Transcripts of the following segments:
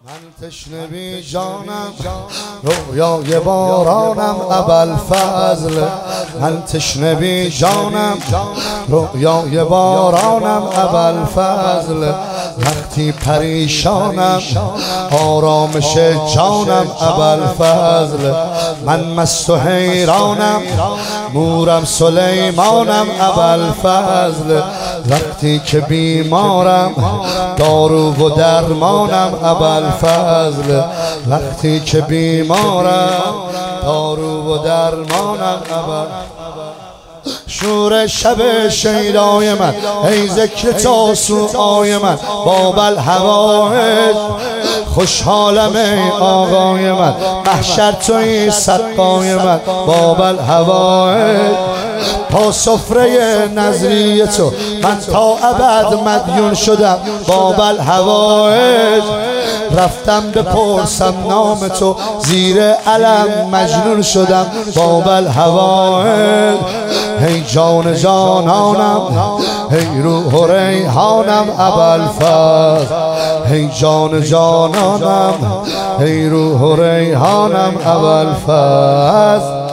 من تشنه بی جانم رویای بارانم ابوالفضل. من تشنه بی جانم رویای بارانم ابوالفضل. وقتی پریشانم آرامش جانم ابوالفضل. من مست و حیرانم مورم سلیمانم ابوالفضل. وقتی که بیمارم دارو و درمانم ابوالفضل. وقتی که بیمارم دارو و درمانم شور شب شیدای من ای ذکر تاسوعای من باب الهوایج. خوشحالم ای آقای من محشر توی سقای من باب الهوایج. تا سفره نظری تو من تا ابد مدیون شدم باب الهوایج. رفتم بپرسم نام تو زیر علم مجنون شدم باب الهوایج. ای جان جانانم ای روح و ریحانم ابوالفضل. ای جان جانانم ای روح و ریحانم ابوالفضل.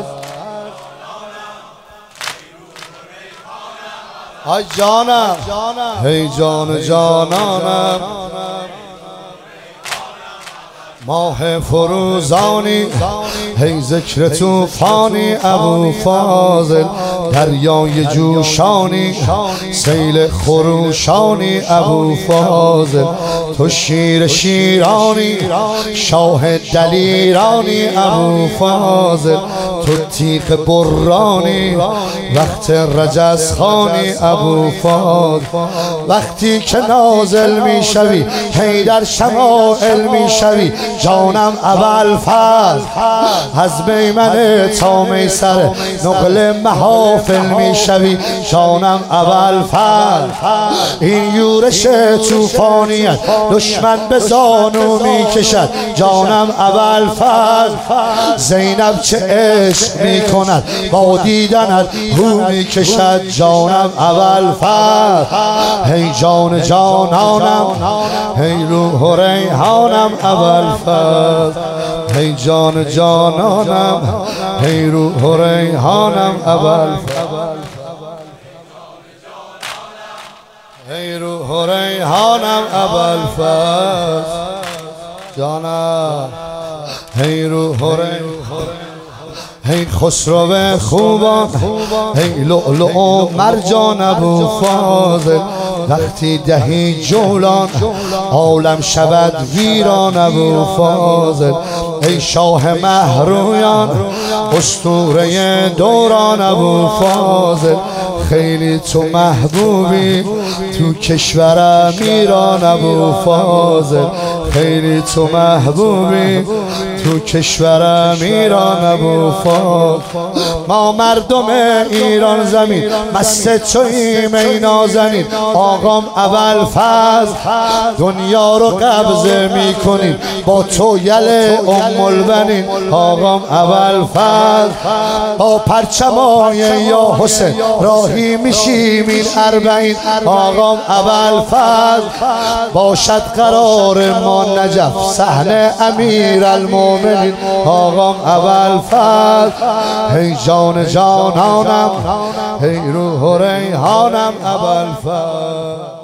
ای جانم ای جان جانانم ماه فروزانی ای ذکر توفانی ابوالفضل. دریای جوشانی سیل خروشانی ابوالفضل. تو شیر شیرانی شاه دلیرانی ابوالفضل. تو تیغ برانی وقت رجزخانی ابوالفضل. وقتی که نازل می شوی هی در شمائل می شوی جانم ابوالفضل. از میمنه تا میسر نقل محافل می شوی جانم ابوالفضل. این یورش طوفانیت دشمن به زانو می کشد جانم ابوالفضل. زینب چه عشق می کند با دیدنت رو می کشد جانم ابوالفضل. ای جان جانانم ای روح و ریحانم ابوالفضل. ای جان جانانم ای روح و ریحانم ابوالفضل. ای روح و ریحانم ابوالفضل جانم ای روح و ریحانم. ای خسرو خوبان ای لؤلؤ و مرجان ابوالفضل. وقتی دهی جولان عالم شود ویران ابوالفضل. ای شاه مهرویان اسطوره دوران ابوالفضل. خیلی تو محبوبی تو کشورم ایران ابوالفضل. خیلی تو محبوبی تو کشورم ایران ابوالفضل. ما مردم ایران زمین مست توییم ای نازنین آقام ابوالفضل. دنیا رو قبضه میکنیم با تو یل ام البنین آقام ابوالفضل. با پرچمای یا حسین راهی میشیم این اربعین آقام ابوالفضل. باشد قرار ما نجف صحن امیرالمومنین آقام ابوالفضل. ای جان جانانم ای روح و ریحانم ابوالفضل.